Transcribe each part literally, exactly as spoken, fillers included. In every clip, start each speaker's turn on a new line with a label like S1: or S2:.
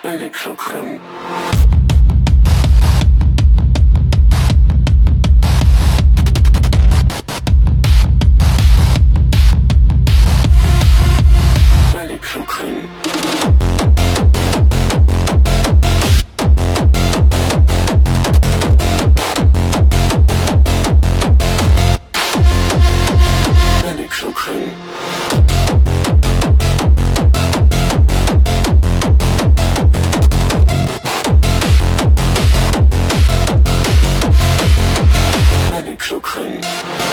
S1: Elektrokrem. Elektrokrem. Elektrokrem. Elektrokrem.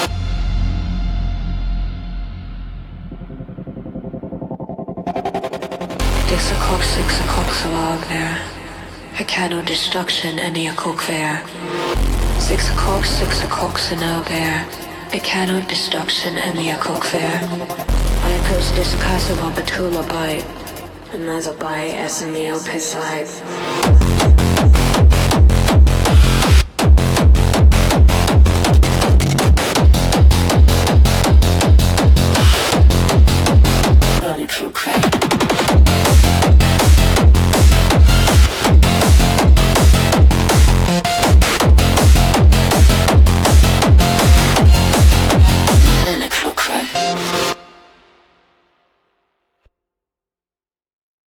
S2: Six o'clock, six o'clock, salog there. I cannot destruction any o'clock there. Six o'clock, six o'clock, now there. I cannot destruction any o'clock there. I could discuss about Batula by another by S M E O beside.